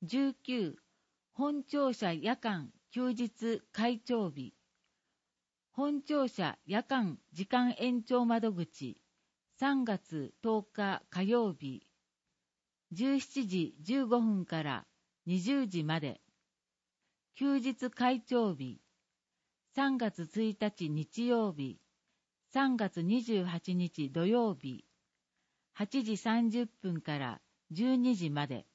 19、本庁舎夜間休日開庁日。本庁舎夜間時間延長窓口、3月10日火曜日、17時15分から20時まで。休日開庁日、3月1日日曜日、3月28日土曜日、8時30分から12時まで。